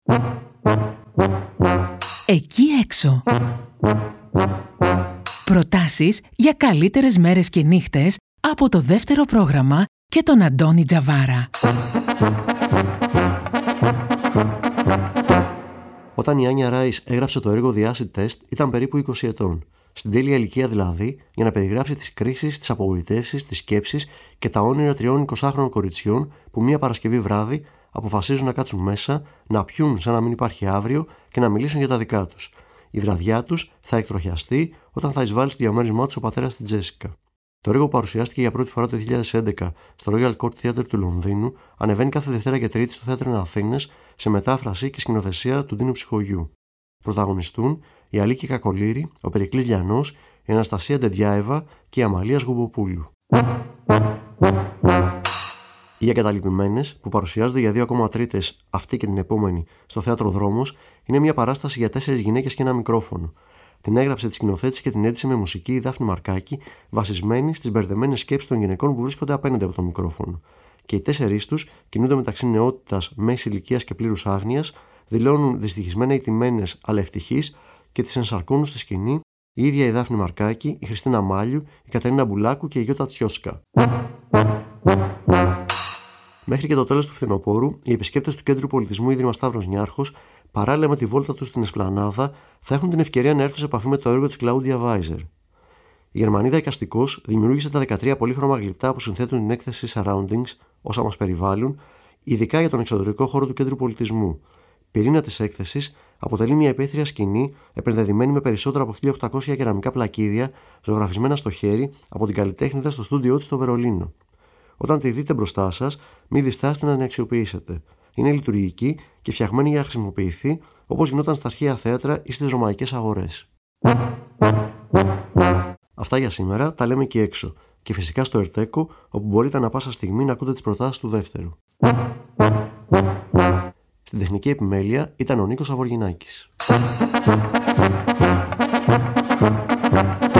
Εκεί έξω. Προτάσεις για καλύτερες μέρες και νύχτες από το δεύτερο πρόγραμμα και τον Αντώνη Τζαβάρα. Όταν η Άνια Ράις έγραψε το έργο The Acid Test, ήταν περίπου 20 ετών. Στην τέλεια ηλικία δηλαδή, για να περιγράψει τις κρίσεις, τις απογοητεύσεις, τις σκέψεις και τα όνειρα 3 20χρονων κοριτσιών που μια Παρασκευή βράδυ αποφασίζουν να κάτσουν μέσα, να πιούν σαν να μην υπάρχει αύριο και να μιλήσουν για τα δικά τους. Η βραδιά τους θα εκτροχιαστεί όταν θα εισβάλλει στο διαμέρισμά τους ο πατέρας της Τζέσικα. Το έργο που παρουσιάστηκε για πρώτη φορά το 2011 στο Royal Court Theatre του Λονδίνου ανεβαίνει κάθε Δευτέρα και Τρίτη στο Θέατρο Αθήνες σε μετάφραση και σκηνοθεσία του Ντίνου Ψυχογιού. Πρωταγωνιστούν η Αλίκη Κακολήρη, ο Περικλής Λιανός, η Αναστασία Ντεντιάεβα και η Αμαλία Σγουμποπούλου. Οι Εγκαταλειπημένες, που παρουσιάζονται για 2 ακόμα Τρίτες αυτή και την επόμενη στο Θέατρο Δρόμος, είναι μια παράσταση για 4 γυναίκες και ένα μικρόφωνο. Την έγραψε, τη σκηνοθέτησε και την έντυσε με μουσική η Δάφνη Μαρκάκη, βασισμένη στις μπερδεμένες σκέψεις των γυναικών που βρίσκονται απέναντι από το μικρόφωνο. Και οι 4 τους κινούνται μεταξύ νεότητας, μέσης ηλικίας και πλήρους άγνοιας, δηλώνουν δυστυχισμένα ηττημένες αλλά ευτυχείς και τις ενσαρκώνουν στη σκηνή η ίδια η Δάφνη Μαρκάκη, η Χριστίνα Μάλιου, η Κατερίνα Μπουλάκου και η Γιώτα Τσιόσκα. Μέχρι και το τέλος του φθινοπόρου, οι επισκέπτες του Κέντρου Πολιτισμού Ίδρυμα Σταύρος Νιάρχος, παράλληλα με τη βόλτα τους στην Εσπλανάδα, θα έχουν την ευκαιρία να έρθουν σε επαφή με το έργο της Κλάουντια Βάιζερ. Η Γερμανίδα εικαστικός δημιούργησε τα 13 πολύχρωμα γλυπτά που συνθέτουν την έκθεση Surroundings, όσα μας περιβάλλουν, ειδικά για τον εξωτερικό χώρο του Κέντρου Πολιτισμού. Πυρήνα της έκθεσης αποτελεί μια επίθρια σκηνή επενδεδημένη με περισσότερα από 1.800 κεραμικά πλακίδια, ζωγραφισμένα στο χέρι από την καλλιτέχνηδα στο στούντιό της στο Βερολίνο. Όταν τη δείτε μπροστά σας, μην διστάσετε να την αξιοποιήσετε. Είναι λειτουργική και φτιαγμένη για να χρησιμοποιηθεί όπως γινόταν στα αρχαία θέατρα ή στις ρωμαϊκές αγορές. Αυτά για σήμερα, τα λέμε εκεί έξω. Και φυσικά στο Ερτέκο, όπου μπορείτε ανα πάσα στιγμή να ακούτε τις προτάσεις του δεύτερου. Στην τεχνική επιμέλεια ήταν ο Νίκος Αβοργινάκης.